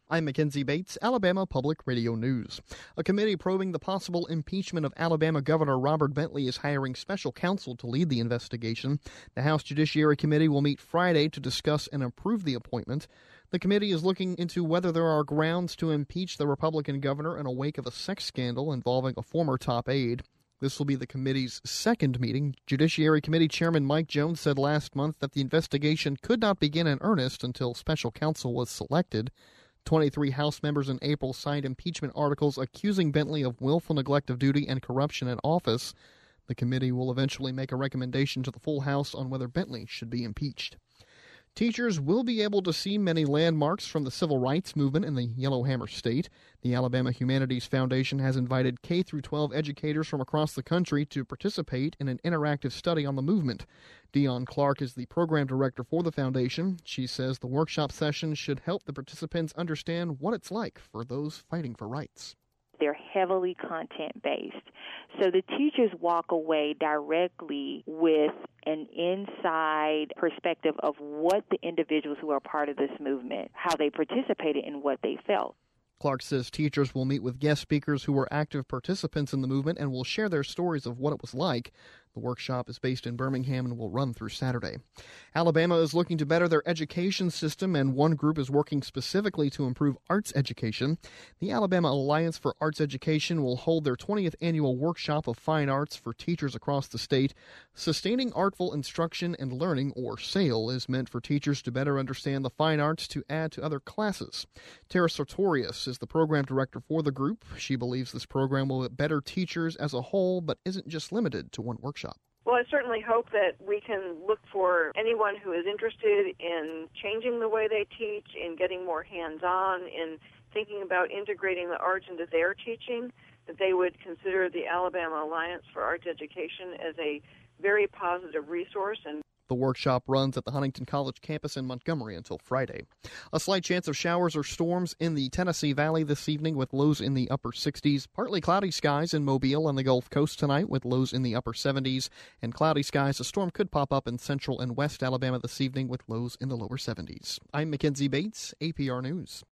I'm Mackenzie Bates, Alabama Public Radio News. A committee probing the possible impeachment of Alabama Governor Robert Bentley is hiring special counsel to lead the investigation. The House Judiciary Committee will meet Friday to discuss and approve the appointment. The committee is looking into whether there are grounds to impeach the Republican governor in the wake of a sex scandal involving a former top aide. This will be the committee's second meeting. Judiciary Committee Chairman Mike Jones said last month that the investigation could not begin in earnest until special counsel was selected. 23 House members in April signed impeachment articles accusing Bentley of willful neglect of duty and corruption in office. The committee will eventually make a recommendation to the full House on whether Bentley should be impeached. Teachers will be able to see many landmarks from the civil rights movement in the Yellowhammer State. The Alabama Humanities Foundation has invited K-12 educators from across the country to participate in an interactive study on the movement. Dion Clark is the program director for the foundation. She says the workshop session should help the participants understand what it's like for those fighting for rights. They're heavily content-based. So the teachers walk away directly with an inside perspective of what the individuals who are part of this movement, how they participated and what they felt. Clark says teachers will meet with guest speakers who were active participants in the movement and will share their stories of what it was like. The workshop is based in Birmingham and will run through Saturday. Alabama is looking to better their education system, and one group is working specifically to improve arts education. The Alabama Alliance for Arts Education will hold their 20th annual workshop of fine arts for teachers across the state. Sustaining Artful Instruction and Learning, or SAIL, is meant for teachers to better understand the fine arts to add to other classes. Tara Sartorius is the program director for the group. She believes this program will better teachers as a whole, but isn't just limited to one workshop. Well, I certainly hope that we can look for anyone who is interested in changing the way they teach, in getting more hands-on, in thinking about integrating the arts into their teaching, that they would consider the Alabama Alliance for Arts Education as a very positive resource. And the workshop runs at the Huntington College campus in Montgomery until Friday. A slight chance of showers or storms in the Tennessee Valley this evening with lows in the upper 60s. Partly cloudy skies in Mobile and the Gulf Coast tonight with lows in the upper 70s. And cloudy skies, a storm could pop up in central and west Alabama this evening with lows in the lower 70s. I'm Mackenzie Bates, APR News.